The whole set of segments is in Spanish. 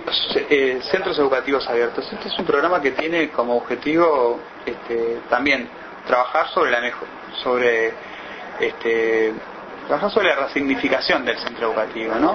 Centros Educativos Abiertos. Este es un programa que tiene como objetivo también trabajar sobre trabajar sobre la resignificación del centro educativo, ¿no?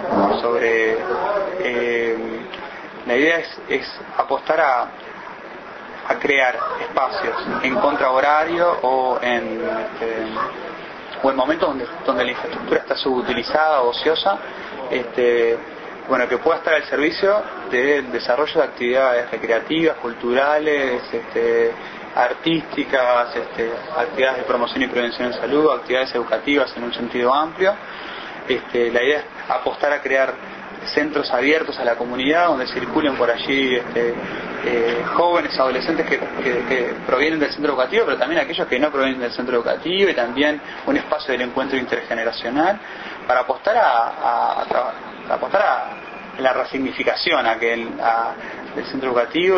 La idea es apostar a crear espacios en contrahorario o en momentos donde la infraestructura está subutilizada o ociosa, que pueda estar al servicio del desarrollo de actividades recreativas, culturales, artísticas, actividades de promoción y prevención en salud, actividades educativas en un sentido amplio. La idea es apostar a crear centros abiertos a la comunidad donde circulen por allí jóvenes, adolescentes que provienen del centro educativo, pero también aquellos que no provienen del centro educativo, y también un espacio del encuentro intergeneracional para apostar a la resignificación del centro educativo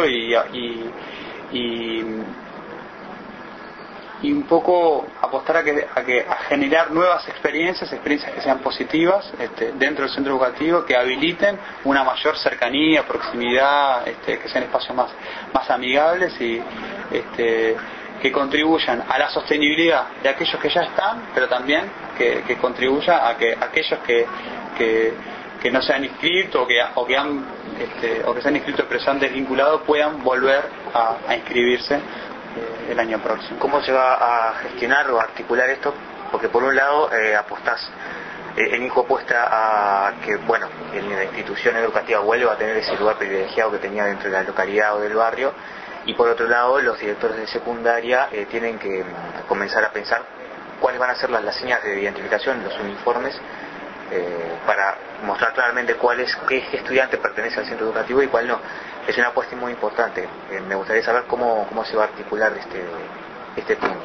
y un poco apostar a generar nuevas experiencias que sean positivas dentro del centro educativo, que habiliten una mayor cercanía, proximidad, que sean espacios más amigables y que contribuyan a la sostenibilidad de aquellos que ya están, pero también que contribuya a que aquellos que no se han inscrito o que se han inscrito pero se han desvinculado puedan volver a inscribirse el año próximo. ¿Cómo se va a gestionar o articular esto? Porque por un lado apostás, el INCO apuesta a que la institución educativa vuelva a tener ese lugar privilegiado que tenía dentro de la localidad o del barrio, y por otro lado los directores de secundaria tienen que comenzar a pensar cuáles van a ser las señas de identificación, los uniformes, para mostrar claramente qué estudiante pertenece al centro educativo y cuál no. Es una apuesta muy importante. Me gustaría saber cómo se va a articular este punto.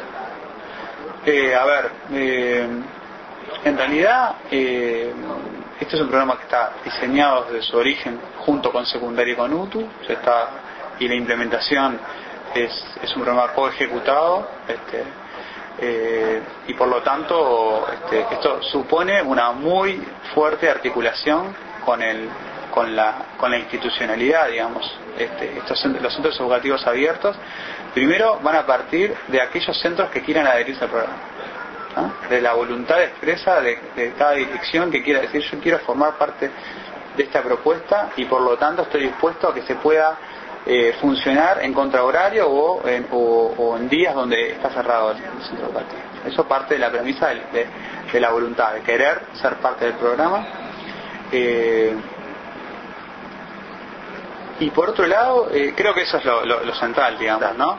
En realidad este es un programa que está diseñado desde su origen junto con secundaria y con UTU, y la implementación es un programa coejecutado, y por lo tanto esto supone una muy fuerte articulación con la institucionalidad, digamos. Los centros educativos abiertos primero van a partir de aquellos centros que quieran adherirse al programa, ¿no? De la voluntad expresa de cada dirección que quiera decir: yo quiero formar parte de esta propuesta y por lo tanto estoy dispuesto a que se pueda funcionar en contrahorario o en días donde está cerrado el centro educativo. Eso parte de la premisa de la voluntad, de querer ser parte del programa. Y por otro lado, creo que eso es lo central, digamos, ¿no?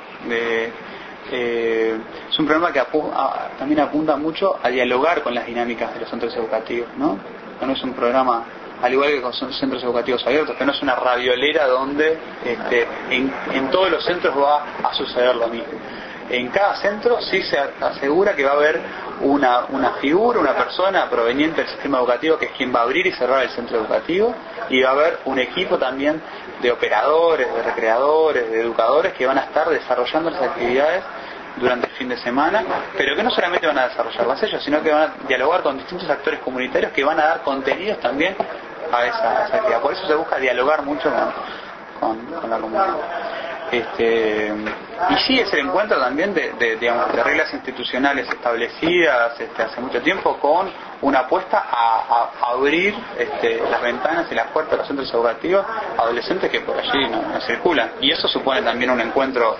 Es un programa que también apunta mucho a dialogar con las dinámicas de los centros educativos, ¿no? No es un programa, al igual que con centros educativos abiertos, que no es una raviolera donde en todos los centros va a suceder lo mismo. En cada centro sí se asegura que va a haber una figura, una persona proveniente del sistema educativo que es quien va a abrir y cerrar el centro educativo, y va a haber un equipo también de operadores, de recreadores, de educadores que van a estar desarrollando las actividades durante el fin de semana, pero que no solamente van a desarrollarlas ellos, sino que van a dialogar con distintos actores comunitarios que van a dar contenidos también a esa actividad. Por eso se busca dialogar mucho con la comunidad. Y sí, es el encuentro también de reglas institucionales establecidas hace mucho tiempo, con una apuesta a abrir las ventanas y las puertas de los centros educativos a adolescentes que por allí no circulan, y eso supone también un encuentro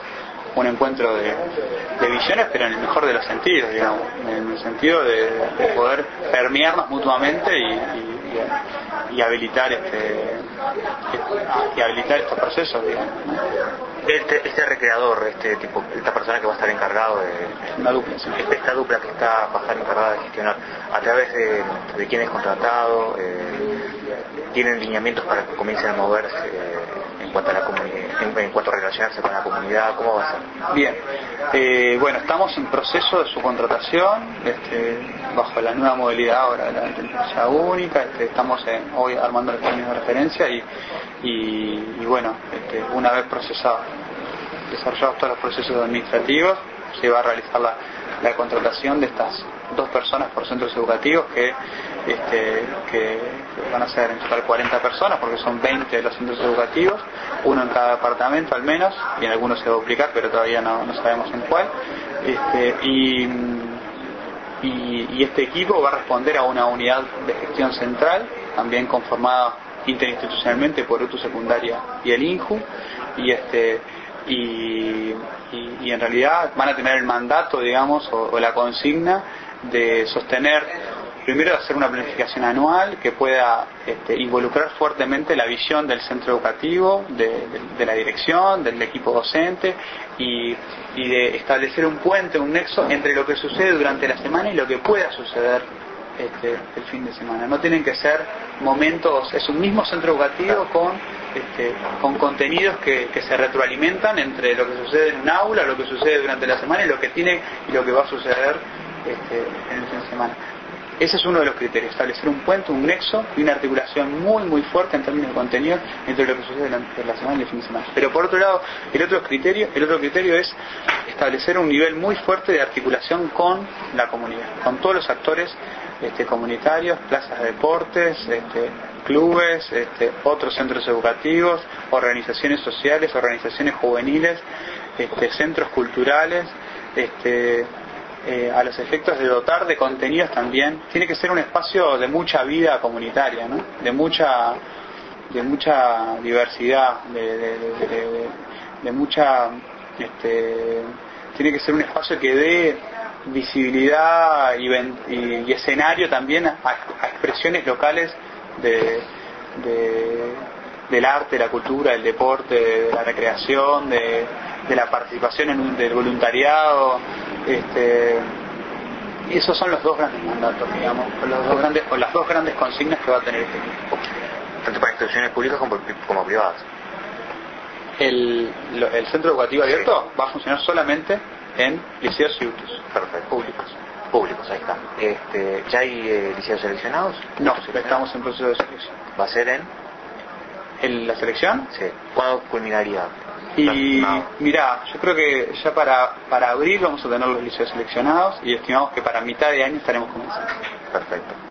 de visiones, pero en el mejor de los sentidos, digamos, en el sentido de poder permearnos mutuamente y habilitar estos procesos, digamos, ¿no? Este recreador, esta persona que va a estar encargado una dupla, sí. Esta dupla que va a estar encargada de gestionar, a través de quién es contratado, tienen lineamientos para que comiencen a moverse en cuanto a la en cuanto a relacionarse con la comunidad. ¿Cómo va a ser? Bien, estamos en proceso de su contratación bajo la nueva modalidad ahora de la inteligencia única. Estamos hoy armando los términos de referencia y una vez desarrollados todos los procesos administrativos, se va a realizar la contratación de estas 2 personas por centros educativos que van a ser en total 40 personas, porque son 20 de los centros educativos, uno en cada departamento al menos, y en algunos se va a duplicar, pero todavía no sabemos en cuál. Y este equipo va a responder a una unidad de gestión central, también conformada interinstitucionalmente por UTU Secundaria y el INJU, y en realidad van a tener el mandato, digamos, o la consigna de sostener, primero hacer una planificación anual que pueda involucrar fuertemente la visión del centro educativo, de la dirección, del equipo docente, y de establecer un puente, un nexo entre lo que sucede durante la semana y lo que pueda suceder el fin de semana. No tienen que ser momentos, es un mismo centro educativo con contenidos que se retroalimentan entre lo que sucede en un aula, lo que sucede durante la semana y lo que va a suceder en el fin de semana. Ese es uno de los criterios, establecer un puente, un nexo y una articulación muy muy fuerte en términos de contenido entre lo que sucede durante la semana y el fin de semana. Pero por otro lado, el otro criterio es establecer un nivel muy fuerte de articulación con la comunidad, con todos los actores comunitarios, plazas de deportes, clubes, otros centros educativos, organizaciones sociales, organizaciones juveniles, centros culturales, a los efectos de dotar de contenidos también. Tiene que ser un espacio de mucha vida comunitaria, ¿no? de mucha diversidad, de mucha tiene que ser un espacio que dé visibilidad y escenario también a expresiones locales del arte, la cultura, el deporte, de la recreación, de la participación del voluntariado. Esos son los 2 grandes mandatos, digamos, las dos grandes consignas que va a tener este equipo. Tanto para instituciones públicas como privadas. El centro educativo abierto va a funcionar solamente en liceos y UTUs. Perfecto. Públicos, ahí está. ¿Ya hay liceos seleccionados? No, estamos en proceso de selección. ¿Va a ser en la selección? Sí. ¿Cuándo culminaría? Y mirá, yo creo que ya para abril vamos a tener los liceos seleccionados y estimamos que para mitad de año estaremos comenzando. Perfecto.